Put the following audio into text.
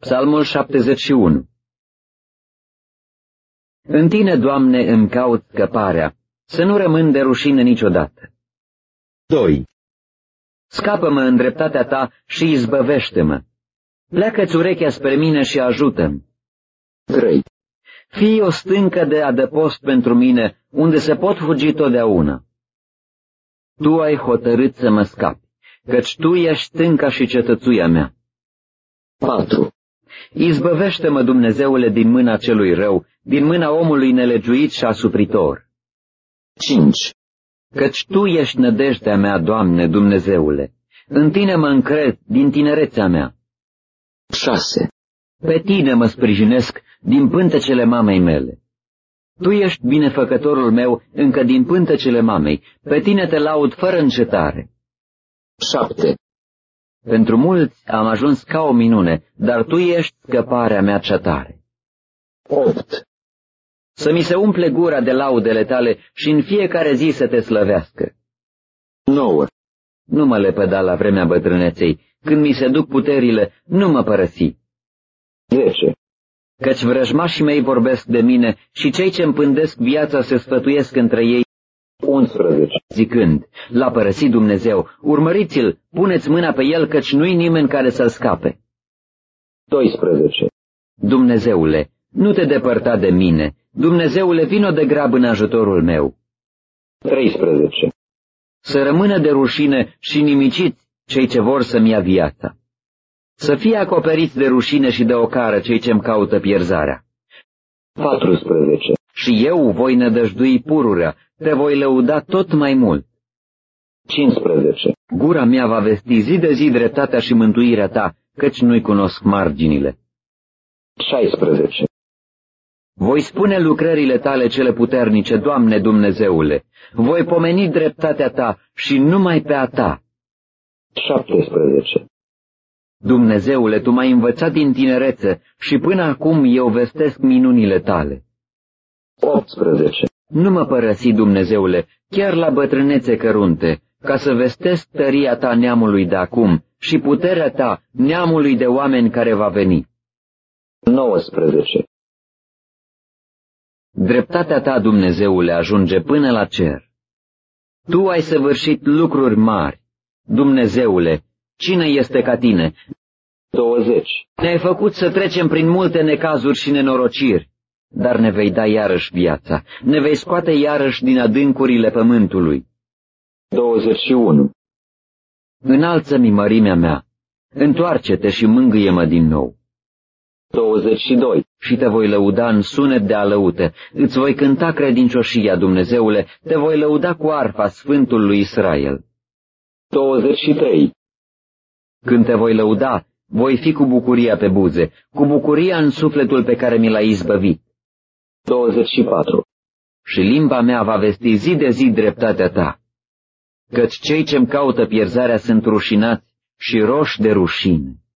Psalmul 71. În tine, Doamne, îmi caut scăparea, să nu rămân de rușine niciodată. 2. Scapă-mă în dreptatea ta și izbăvește-mă. Pleacă-ți urechea spre mine și ajută-mi. 3. Fii o stâncă de adăpost pentru mine, unde se pot fugi totdeauna. Tu ai hotărât să mă scapi, căci tu ești stânca și cetățuia mea. 4. Izbăvește-mă, Dumnezeule, din mâna celui rău, din mâna omului nelegiuit și asupritor. 5. Căci Tu ești nădejdea mea, Doamne, Dumnezeule, în Tine mă încred din tinerețea mea. 6. Pe Tine mă sprijinesc din pântecele mamei mele. Tu ești binefăcătorul meu încă din pântecele mamei, pe Tine te laud fără încetare. 7. Pentru mulți am ajuns ca o minune, dar Tu ești scăparea mea cea tare. 8. Să mi se umple gura de laudele Tale și în fiecare zi să Te slăvească. 9. Nu mă lepăda la vremea bătrâneței, când mi se duc puterile, nu mă părăsi. 10. Căci vrăjmașii mei vorbesc de mine și cei ce împândesc viața se sfătuiesc între ei. 11. Zicând, l-a părăsit Dumnezeu, urmăriți-l, puneți mâna pe el, căci nu-i nimeni care să-l scape. 12. Dumnezeule, nu te depărta de mine, Dumnezeule, vino de grab în ajutorul meu. 13. Să rămână de rușine și nimiciți cei ce vor să-mi ia viața. Să fie acoperiți de rușine și de ocară cei ce-mi caută pierzarea. 14. Și eu voi nădăjdui pururea, te voi lăuda tot mai mult. 15. Gura mea va vesti zi de zi dreptatea și mântuirea ta, căci nu-i cunosc marginile. 16. Voi spune lucrările tale cele puternice, Doamne Dumnezeule, voi pomeni dreptatea ta și numai pe a ta. 17. Dumnezeule, Tu m-ai învățat din tinerețe și până acum eu vestesc minunile tale. 18. Nu mă părăsi, Dumnezeule, chiar la bătrânețe cărunte, ca să vestesc tăria ta neamului de acum și puterea ta neamului de oameni care va veni. 19. Dreptatea ta, Dumnezeule, ajunge până la cer. Tu ai săvârșit lucruri mari. Dumnezeule, cine este ca tine? 20. Ne-ai făcut să trecem prin multe necazuri și nenorociri, dar ne vei da iarăși viața, ne vei scoate iarăși din adâncurile pământului. 21. Înalță-mi mărimea mea, întoarce-te și mângâie-mă din nou. 22. Și te voi lăuda în sunet de alăute, îți voi cânta credincioșia, Dumnezeule, te voi lăuda cu arfa Sfântul lui Israel. 23. Când te voi lăuda, voi fi cu bucuria pe buze, cu bucuria în sufletul pe care mi l-ai izbăvit. 24. Și limba mea va vesti zi de zi dreptatea ta, căci cei ce-mi caută pierzarea sunt rușinați și roși de rușine.